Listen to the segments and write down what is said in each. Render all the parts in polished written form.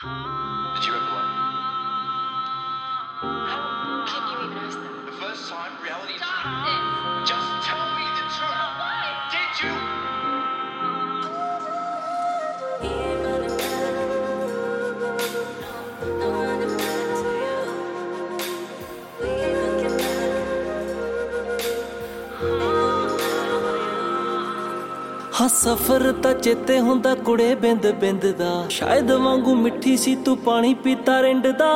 Did you ever like? How can you even ask that? The first time reality Stop TV. this! Just tell me the truth. Why? Did you? ਹਾਂ ਸਫ਼ਰ ਤਾਂ ਚੇਤੇ ਹੁੰਦਾ ਕੁੜੇ ਬਿੰਦ ਬਿੰਦ ਦਾ ਸ਼ਾਇਦ ਵਾਂਗੂ ਮਿੱਠੀ ਸੀ ਤੂੰ ਪਾਣੀ ਪੀਤਾ ਰਿੰਡ ਦਾ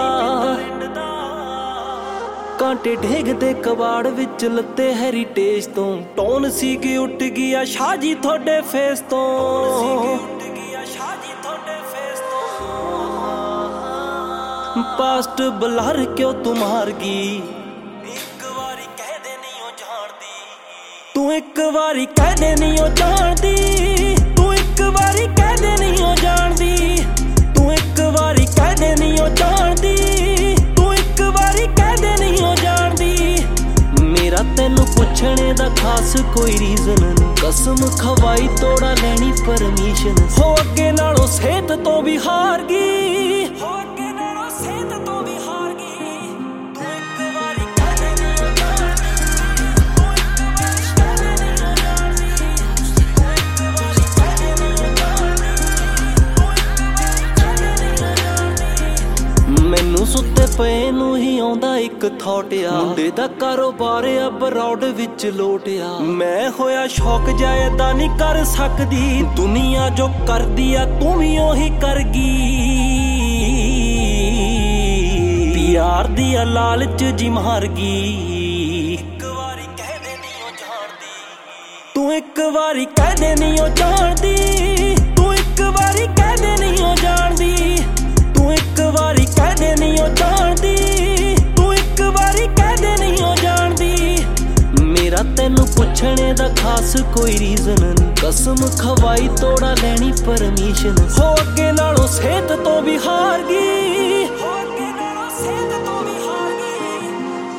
ਕਾਂਟੇ ਢੇਗਦੇ ਕਬਾੜ ਵਿੱਚ ਲੱਤੇ ਹੈਰੀਟੇਜ ਤੋਂ ਟੋਨ ਸੀ ਕਿ ਉੱਟ ਗਿਆ ਸ਼ਾਹ ਜੀ ਤੁਹਾਡੇ ਫੇਸ ਤੋਂ ਪਾਸਟ ਬਲਰ ਕਿਉਂ ਤੂੰ ਮਾਰ ਗਈ ਤੂੰ ਇੱਕ ਵਾਰੀ ਕਹਿ ਦੇ ਨਹੀਂ ਉਹ ਜਾਣਦੀ ਤੂੰ ਇੱਕ ਵਾਰੀ ਕਹਿ ਦੇ ਨਹੀਂ ਉਹ ਜਾਣਦੀ ਤੂੰ ਇੱਕ ਵਾਰੀ ਕਹਿ ਦੇ ਨਹੀਂ ਉਹ ਜਾਣਦੀ ਤੂੰ ਇੱਕ ਵਾਰੀ ਕਹਿ ਦੇ ਨਹੀਂ ਉਹ ਜਾਣਦੀ ਮੇਰਾ ਤੈਨੂੰ ਪੁੱਛਣੇ ਦਾ ਖਾਸ ਕੋਈ ਰੀਜ਼ਨ ਨਹੀਂ ਕਸਮ ਖਵਾਈ ਤੋੜਾ ਲੈਣੀ ਪਰਮਿਸ਼ਨ ਹੋ ਅੱਗੇ ਨਾਲੋਂ ਸਿਹਤ ਤੋਂ ਵੀ ਹਾਰ ਗਈ ਹੋ ਅੱਗੇ ਨਾਲੋਂ ਸਿਹਤ ਤੋਂ ਵੀ ਹਾਰ ਗਈ ਤੂੰ ਇੱਕ ਵਾਰੀ ਕਹਿ ਦੇ ਨਹੀਂ ਉਹ ਜਾਣਦੀ ਮੈਨੂੰ ਸੁੱਤੇ ਪਏ ਨੂੰ ਹੀ ਆਉਂਦਾ ਇੱਕ ਥੌਟ ਆ ਮੁੰਡੇ ਦਾ ਕਾਰੋਬਾਰ ਆ ਬਰੌਡ ਵਿੱਚ ਲੋਟਿਆ ਮੈਂ ਹੋਇਆ ਸ਼ੌਕ ਜਾਇਦਾ ਨਹੀਂ ਕਰ ਸਕਦੀ ਦੁਨੀਆ ਜੋ ਕਰਦੀ ਆ ਤੂੰ ਵੀ ਉਹੀ ਕਰ ਗਈ ਪਿਆਰ ਦੀ ਲਾਲਚ ਜੀ ਮਾਰ ਗਈ ਇੱਕ ਵਾਰੀ ਕਹਿ ਦੇ ਨਹੀਂ ਉਹ ਜਾਣਦੀ ਤੂੰ ਇੱਕ ਵਾਰੀ ਕਹਿ ਦੇ ਨਹੀਂ ਉਹ ਜਾਣਦੀ ਤੂੰ ਇੱਕ ਵਾਰੀ ਕਹਿ ਦੇ ਨਹੀਂ ਉਹ ਜਾਣਦੀ ਤੂੰ ਇੱਕ ਵਾਰੀ ਕਹਿ ਦੇ ਨਹੀਂ ਉਹ ਜਾਣਦੀ ਤੂੰ ਇੱਕ ਵਾਰੀ ਕਹਿ ਦੇ ਨਹੀਂ ਉਹ ਜਾਣਦੀ ਮੇਰਾ ਤੈਨੂੰ ਪੁੱਛਣੇ ਦਾ ਖਾਸ ਕੋਈ ਰੀਜ਼ਨ ਨਹੀਂ ਕਸਮ ਖਵਾਈ ਤੋੜਾ ਲੈਣੀ ਪਰਮਿਸ਼ਨ ਹੋ ਅੱਗੇ ਨਾਲੋਂ ਸਿਹਤ ਤੋਂ ਵੀ ਹਾਰ ਗਈ ਹੋ ਅੱਗੇ ਨਾਲੋਂ ਸਿਹਤ ਤੋਂ ਵੀ ਹਾਰ ਗਈ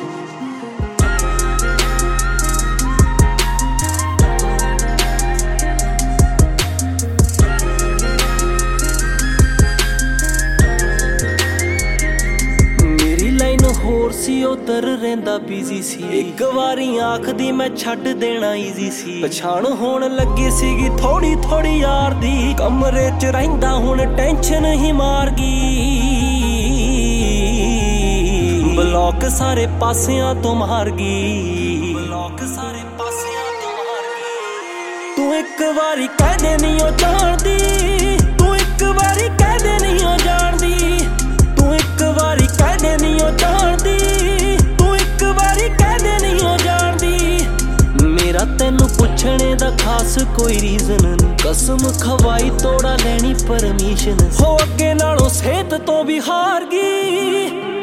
ਹੋਰ ਸੀ ਉਧਰ ਰਹਿੰਦਾ ਬਿਜ਼ੀ ਸੀ ਇੱਕ ਵਾਰੀ ਆਖਦੀ ਮੈਂ ਛੱਡ ਦੇਣਾ ਈਜ਼ੀ ਸੀ ਪਛਾਣ ਹੋਣ ਲੱਗੀ ਸੀਗੀ ਥੋੜੀ ਥੋੜੀ ਯਾਰ ਦੀ ਕਮਰੇ 'ਚ ਰਹਿੰਦਾ ਹੁਣ ਟੈਨਸ਼ਨ ਹੀ ਮਾਰ ਗਈ ਬਲੌਕ ਸਾਰੇ ਪਾਸਿਆਂ ਤੋਂ ਮਾਰ ਗਈ ਬਲੌਕ ਸਾਰੇ ਪਾਸਿਆਂ ਤੋਂ ਮਾਰ ਗਈ ਤੂੰ ਇੱਕ ਵਾਰੀ ਕਹਿ ਦੇ ਨਹੀਂ ਉਹ ਜਾਣਦੀ ਤੂੰ ਇੱਕ ਵਾਰੀ ਕਹਿ ਦੇ ਨਹੀਂ ਉਹ ਜਾਣਦੀ ਤੂੰ ਇੱਕ ਵਾਰੀ ਕਹਿ ਦੇ ਨਹੀਂ ਉਹ ਜਾਣਦੀ ਤੂੰ ਇੱਕ ਵਾਰੀ ਕਹਿ ਦੇ ਨਹੀਂ ਉਹ ਜਾਣਦੀ ਮੇਰਾ ਤੈਨੂੰ ਪੁੱਛਣੇ ਦਾ ਖਾਸ ਕੋਈ ਰੀਜ਼ਨ ਨਹੀਂ ਕਸਮ ਖਵਾਈ ਤੋੜਾ ਲੈਣੀ ਪਰਮਿਸ਼ਨ ਹੋ ਅੱਗੇ ਨਾਲੋਂ ਸਿਹਤ ਤੋਂ ਵੀ ਹਾਰ ਗਈ